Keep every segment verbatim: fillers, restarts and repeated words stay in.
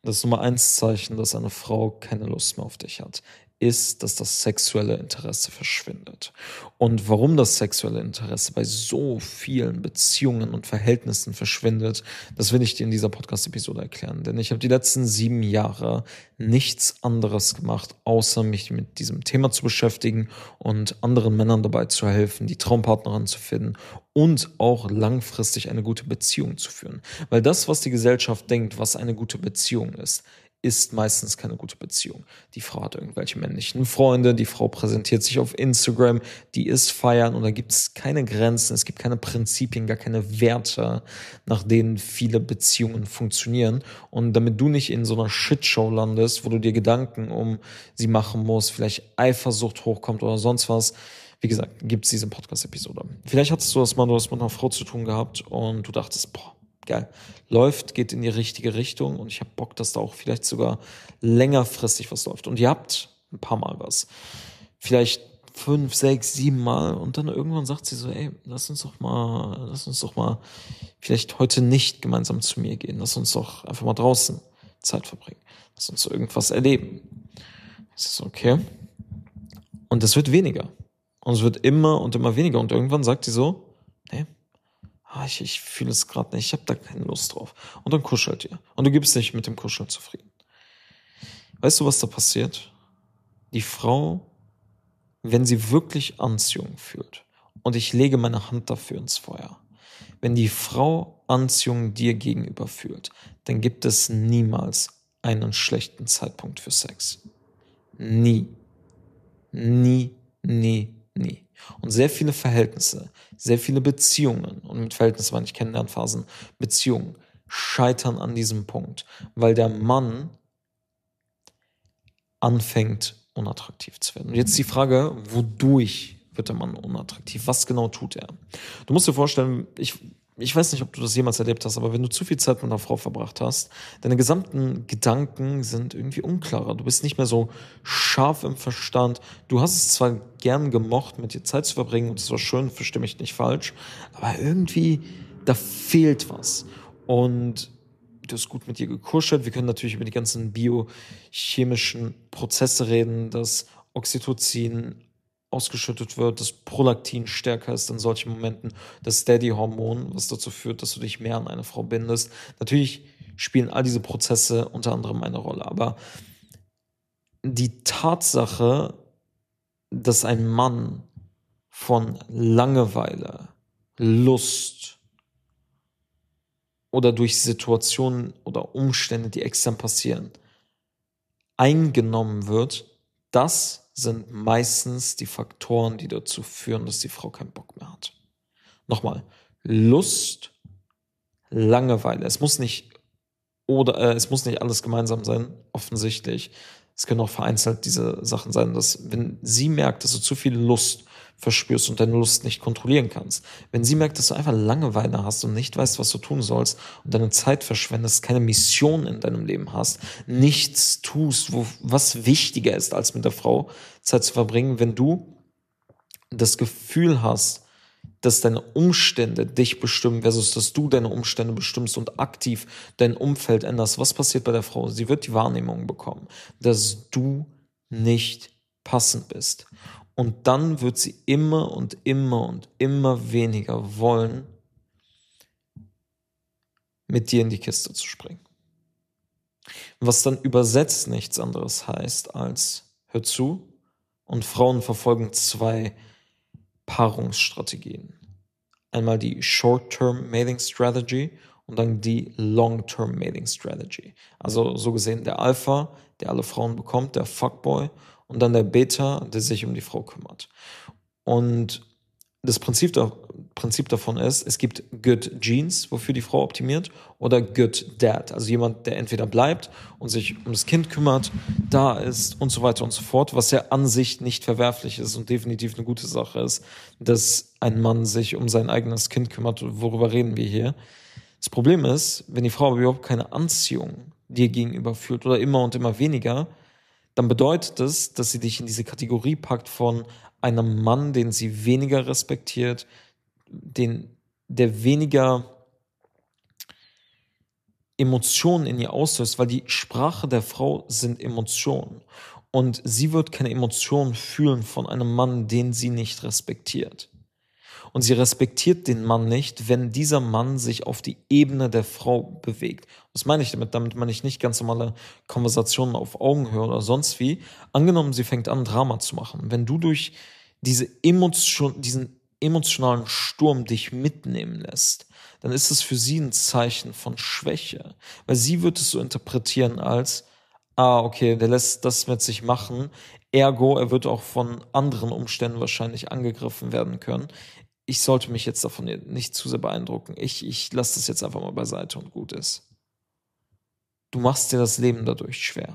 Das Nummer eins Zeichen, dass eine Frau keine Lust mehr auf dich hat, ist, dass das sexuelle Interesse verschwindet. Und warum das sexuelle Interesse bei so vielen Beziehungen und Verhältnissen verschwindet, das will ich dir in dieser Podcast-Episode erklären. Denn ich habe die letzten sieben Jahre nichts anderes gemacht, außer mich mit diesem Thema zu beschäftigen und anderen Männern dabei zu helfen, die Traumpartnerin zu finden und auch langfristig eine gute Beziehung zu führen. Weil das, was die Gesellschaft denkt, was eine gute Beziehung ist, ist meistens keine gute Beziehung. Die Frau hat irgendwelche männlichen Freunde, die Frau präsentiert sich auf Instagram, die ist feiern und da gibt es keine Grenzen, es gibt keine Prinzipien, gar keine Werte, nach denen viele Beziehungen funktionieren. Und damit du nicht in so einer Shitshow landest, wo du dir Gedanken um sie machen musst, vielleicht Eifersucht hochkommt oder sonst was, wie gesagt, gibt es diese Podcast-Episode. Vielleicht hattest du das mal, du hast mit einer Frau zu tun gehabt und du dachtest, boah, geil, läuft, geht in die richtige Richtung und ich habe Bock, dass da auch vielleicht sogar längerfristig was läuft. Und ihr habt ein paar Mal was. Vielleicht fünf, sechs, sieben Mal und dann irgendwann sagt sie so, ey, lass uns doch mal, lass uns doch mal vielleicht heute nicht gemeinsam zu mir gehen. Lass uns doch einfach mal draußen Zeit verbringen. Lass uns so irgendwas erleben. Das ist okay. Und es wird weniger. Und es wird immer und immer weniger. Und irgendwann sagt sie so, nee, ah, ich, ich fühle es gerade nicht, ich habe da keine Lust drauf. Und dann kuschelt ihr. Und du gibst nicht mit dem Kuscheln zufrieden. Weißt du, was da passiert? Die Frau, wenn sie wirklich Anziehung fühlt, und ich lege meine Hand dafür ins Feuer, wenn die Frau Anziehung dir gegenüber fühlt, dann gibt es niemals einen schlechten Zeitpunkt für Sex. Nie. Nie, nie, nie. Und sehr viele Verhältnisse, sehr viele Beziehungen, und mit Verhältnissen meine ich Kennenlernphasen, Beziehungen, scheitern an diesem Punkt, weil der Mann anfängt, unattraktiv zu werden. Und jetzt die Frage, wodurch wird der Mann unattraktiv? Was genau tut er? Du musst dir vorstellen, ich, ich weiß nicht, ob du das jemals erlebt hast, aber wenn du zu viel Zeit mit einer Frau verbracht hast, deine gesamten Gedanken sind irgendwie unklarer. Du bist nicht mehr so scharf im Verstand. Du hast es zwar gern gemocht, mit dir Zeit zu verbringen, und es war schön, verstehe mich nicht falsch, aber irgendwie, da fehlt was. Und du hast gut mit ihr gekuschelt. Wir können natürlich über die ganzen biochemischen Prozesse reden, dass Oxytocin ausgeschüttet wird, dass Prolaktin stärker ist in solchen Momenten, das Daddy-Hormon, was dazu führt, dass du dich mehr an eine Frau bindest. Natürlich spielen all diese Prozesse unter anderem eine Rolle, aber die Tatsache, dass ein Mann von Langeweile, Lust oder durch Situationen oder Umstände, die extern passieren, eingenommen wird, das sind meistens die Faktoren, die dazu führen, dass die Frau keinen Bock mehr hat. Nochmal, Lust, Langeweile. Es muss nicht oder äh, es muss nicht alles gemeinsam sein, offensichtlich. Es können auch vereinzelt diese Sachen sein, dass wenn sie merkt, dass du zu viel Lust verspürst und deine Lust nicht kontrollieren kannst, wenn sie merkt, dass du einfach Langeweile hast und nicht weißt, was du tun sollst und deine Zeit verschwendest, keine Mission in deinem Leben hast, nichts tust, wo, was wichtiger ist, als mit der Frau Zeit zu verbringen, wenn du das Gefühl hast, dass deine Umstände dich bestimmen versus dass du deine Umstände bestimmst und aktiv dein Umfeld änderst. Was passiert bei der Frau? Sie wird die Wahrnehmung bekommen, dass du nicht passend bist. Und dann wird sie immer und immer und immer weniger wollen, mit dir in die Kiste zu springen. Was dann übersetzt nichts anderes heißt als, hör zu, und Frauen verfolgen zwei Paarungsstrategien. Einmal die Short-Term Mating Strategy und dann die Long-Term Mating Strategy. Also so gesehen der Alpha, der alle Frauen bekommt, der Fuckboy, und dann der Beta, der sich um die Frau kümmert. Und das Prinzip, da, Prinzip davon ist, es gibt Good Genes, wofür die Frau optimiert, oder Good Dad, also jemand, der entweder bleibt und sich um das Kind kümmert, da ist und so weiter und so fort, was ja an sich nicht verwerflich ist und definitiv eine gute Sache ist, dass ein Mann sich um sein eigenes Kind kümmert. Worüber reden wir hier? Das Problem ist, wenn die Frau überhaupt keine Anziehung dir gegenüber fühlt oder immer und immer weniger, dann bedeutet das, dass sie dich in diese Kategorie packt von einem Mann, den sie weniger respektiert, den, der weniger Emotionen in ihr auslöst, weil die Sprache der Frau sind Emotionen. Und sie wird keine Emotionen fühlen von einem Mann, den sie nicht respektiert. Und sie respektiert den Mann nicht, wenn dieser Mann sich auf die Ebene der Frau bewegt. Was meine ich damit? Damit meine ich nicht ganz normale Konversationen auf Augenhöhe oder sonst wie. Angenommen, sie fängt an, Drama zu machen. Wenn du durch diese Emotion, diesen emotionalen Sturm dich mitnehmen lässt, dann ist es für sie ein Zeichen von Schwäche. Weil sie wird es so interpretieren als, ah, okay, der lässt das mit sich machen. Ergo, er wird auch von anderen Umständen wahrscheinlich angegriffen werden können. Ich sollte mich jetzt davon nicht zu sehr beeindrucken. Ich, ich lasse das jetzt einfach mal beiseite und gut ist. Du machst dir das Leben dadurch schwer.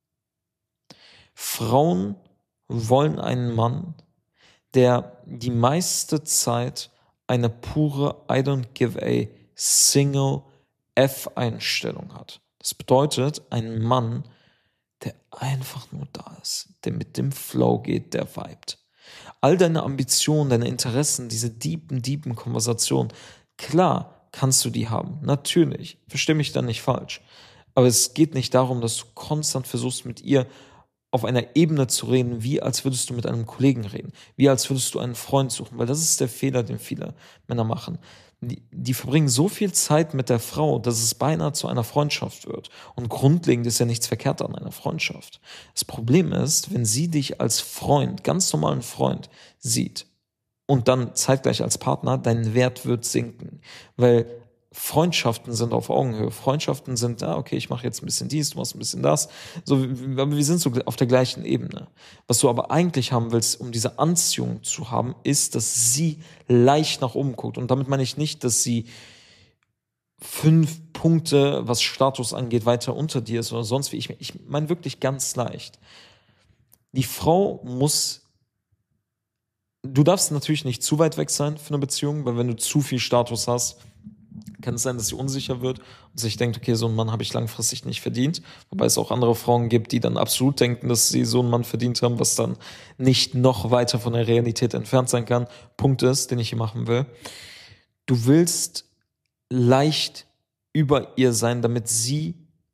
Frauen wollen einen Mann, der die meiste Zeit eine pure I don't give a single F-Einstellung hat. Das bedeutet, ein Mann, der einfach nur da ist, der mit dem Flow geht, der vibet. All deine Ambitionen, deine Interessen, diese deepen, deepen Konversationen, klar kannst du die haben, natürlich, versteh mich da nicht falsch, aber es geht nicht darum, dass du konstant versuchst, mit ihr auf einer Ebene zu reden, wie als würdest du mit einem Kollegen reden, wie als würdest du einen Freund suchen, weil das ist der Fehler, den viele Männer machen. Die, die verbringen so viel Zeit mit der Frau, dass es beinahe zu einer Freundschaft wird. Und grundlegend ist ja nichts verkehrt an einer Freundschaft. Das Problem ist, wenn sie dich als Freund, ganz normalen Freund, sieht und dann zeitgleich als Partner, dein Wert wird sinken. Weil Freundschaften sind auf Augenhöhe. Freundschaften sind, ah, okay, ich mache jetzt ein bisschen dies, du machst ein bisschen das. So, aber wir sind so auf der gleichen Ebene. Was du aber eigentlich haben willst, um diese Anziehung zu haben, ist, dass sie leicht nach oben guckt. Und damit meine ich nicht, dass sie fünf Punkte, was Status angeht, weiter unter dir ist oder sonst wie. Ich, ich meine wirklich ganz leicht. Die Frau muss, du darfst natürlich nicht zu weit weg sein für eine Beziehung, weil wenn du zu viel Status hast, kann es sein, dass sie unsicher wird und sich denkt, okay, so einen Mann habe ich langfristig nicht verdient. Wobei es auch andere Frauen gibt, die dann absolut denken, dass sie so einen Mann verdient haben, was dann nicht noch weiter von der Realität entfernt sein kann. Punkt ist, den ich hier machen will. Du willst leicht über ihr sein, damit sie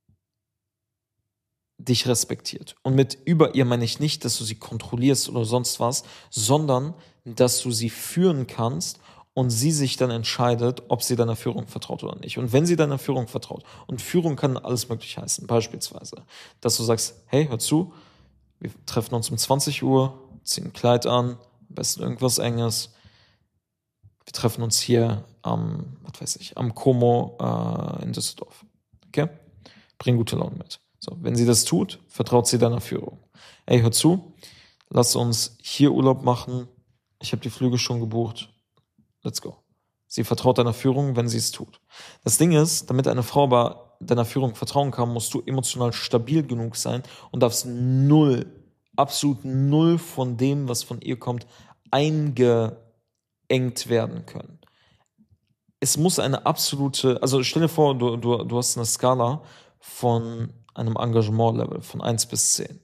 dich respektiert. Und mit über ihr meine ich nicht, dass du sie kontrollierst oder sonst was, sondern dass du sie führen kannst und sie sich dann entscheidet, ob sie deiner Führung vertraut oder nicht. Und wenn sie deiner Führung vertraut, und Führung kann alles möglich heißen, beispielsweise, dass du sagst, hey, hör zu, wir treffen uns um zwanzig Uhr, ziehen ein Kleid an, am besten irgendwas Enges, wir treffen uns hier am, was weiß ich, am Como äh, in Düsseldorf. Okay? Bring gute Laune mit. So, wenn sie das tut, vertraut sie deiner Führung. Hey, hör zu, lass uns hier Urlaub machen, ich habe die Flüge schon gebucht, let's go. Sie vertraut deiner Führung, wenn sie es tut. Das Ding ist, damit eine Frau aber deiner Führung vertrauen kann, musst du emotional stabil genug sein und darfst null, absolut null von dem, was von ihr kommt, eingeengt werden können. Es muss eine absolute, also stell dir vor, du, du, du hast eine Skala von einem Engagement-Level von eins bis zehn.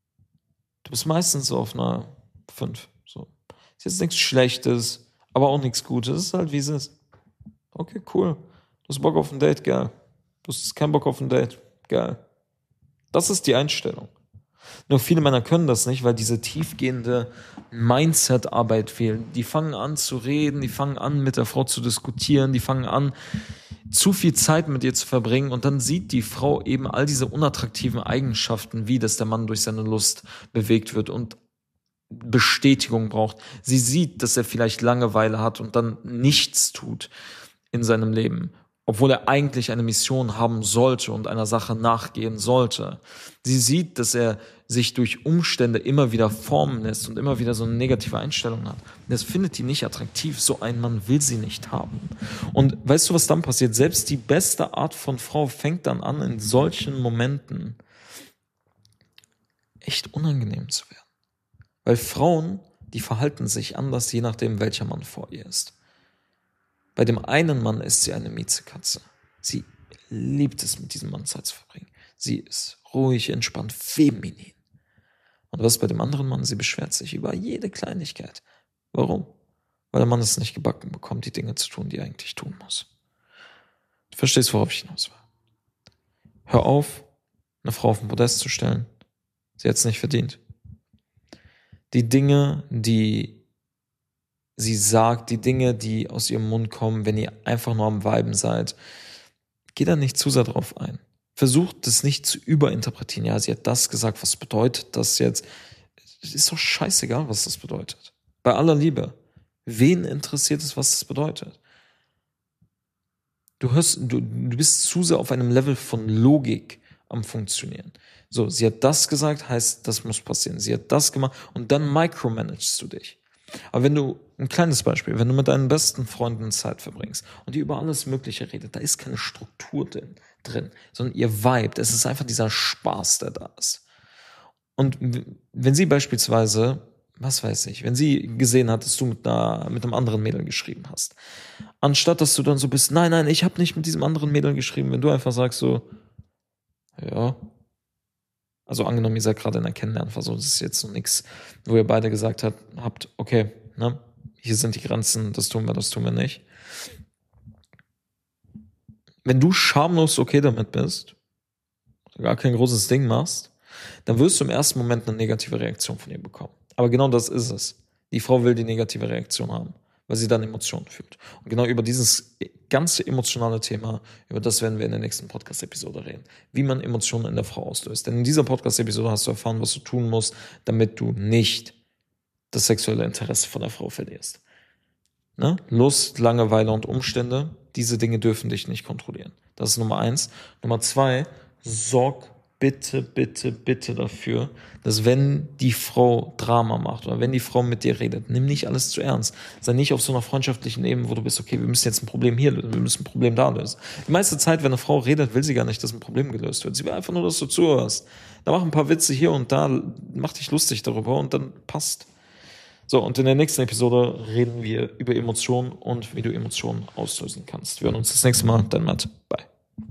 Du bist meistens so auf einer fünf. So. Ist jetzt nichts Schlechtes, aber auch nichts Gutes. Es ist halt, wie es ist. Okay, cool. Du hast Bock auf ein Date? Geil. Du hast keinen Bock auf ein Date? Geil. Das ist die Einstellung. Nur viele Männer können das nicht, weil diese tiefgehende Mindset-Arbeit fehlt. Die fangen an zu reden, die fangen an, mit der Frau zu diskutieren, die fangen an, zu viel Zeit mit ihr zu verbringen und dann sieht die Frau eben all diese unattraktiven Eigenschaften, wie dass der Mann durch seine Lust bewegt wird und Bestätigung braucht. Sie sieht, dass er vielleicht Langeweile hat und dann nichts tut in seinem Leben, obwohl er eigentlich eine Mission haben sollte und einer Sache nachgehen sollte. Sie sieht, dass er sich durch Umstände immer wieder formen lässt und immer wieder so eine negative Einstellung hat. Das findet die nicht attraktiv. So ein Mann will sie nicht haben. Und weißt du, was dann passiert? Selbst die beste Art von Frau fängt dann an, in solchen Momenten echt unangenehm zu werden. Weil Frauen, die verhalten sich anders, je nachdem, welcher Mann vor ihr ist. Bei dem einen Mann ist sie eine Miezekatze. Sie liebt es, mit diesem Mann Zeit zu verbringen. Sie ist ruhig, entspannt, feminin. Und was bei dem anderen Mann? Sie beschwert sich über jede Kleinigkeit. Warum? Weil der Mann es nicht gebacken bekommt, die Dinge zu tun, die er eigentlich tun muss. Du verstehst, worauf ich hinaus will. Hör auf, eine Frau auf den Podest zu stellen. Sie hat es nicht verdient. Die Dinge, die sie sagt, die Dinge, die aus ihrem Mund kommen, wenn ihr einfach nur am Viben seid, geht da nicht zu sehr drauf ein. Versucht es nicht zu überinterpretieren. Ja, sie hat das gesagt, was bedeutet das jetzt? Es ist doch scheißegal, was das bedeutet. Bei aller Liebe. Wen interessiert es, was das bedeutet? Du hörst, du, du bist zu sehr auf einem Level von Logik am Funktionieren. So, sie hat das gesagt, heißt, das muss passieren. Sie hat das gemacht und dann micromanagst du dich. Aber wenn du, ein kleines Beispiel, wenn du mit deinen besten Freunden Zeit verbringst und die über alles Mögliche redet, da ist keine Struktur drin, drin, sondern ihr Vibe, es ist einfach dieser Spaß, der da ist. Und wenn sie beispielsweise, was weiß ich, wenn sie gesehen hat, dass du mit, einer, mit einem anderen Mädel geschrieben hast, anstatt dass du dann so bist, nein, nein, ich habe nicht mit diesem anderen Mädel geschrieben, wenn du einfach sagst so, ja, also angenommen, ihr seid gerade in der Kennenlernphase, das ist jetzt noch nichts, wo ihr beide gesagt habt, habt, okay, ne, hier sind die Grenzen, das tun wir, das tun wir nicht. Wenn du schamlos okay damit bist, gar kein großes Ding machst, dann wirst du im ersten Moment eine negative Reaktion von ihr bekommen. Aber genau das ist es. Die Frau will die negative Reaktion haben, weil sie dann Emotionen fühlt. Und genau über dieses ganze emotionale Thema, über das werden wir in der nächsten Podcast-Episode reden. Wie man Emotionen in der Frau auslöst. Denn in dieser Podcast-Episode hast du erfahren, was du tun musst, damit du nicht das sexuelle Interesse von der Frau verlierst. Ne? Lust, Langeweile und Umstände, diese Dinge dürfen dich nicht kontrollieren. Das ist Nummer eins. Nummer zwei, sorg bitte, bitte, bitte dafür, dass wenn die Frau Drama macht oder wenn die Frau mit dir redet, nimm nicht alles zu ernst. Sei nicht auf so einer freundschaftlichen Ebene, wo du bist, okay, wir müssen jetzt ein Problem hier lösen, wir müssen ein Problem da lösen. Die meiste Zeit, wenn eine Frau redet, will sie gar nicht, dass ein Problem gelöst wird. Sie will einfach nur, dass du zuhörst. Da mach ein paar Witze hier und da, mach dich lustig darüber und dann passt. So, und in der nächsten Episode reden wir über Emotionen und wie du Emotionen auslösen kannst. Wir hören uns das nächste Mal. Dann Matt. Bye.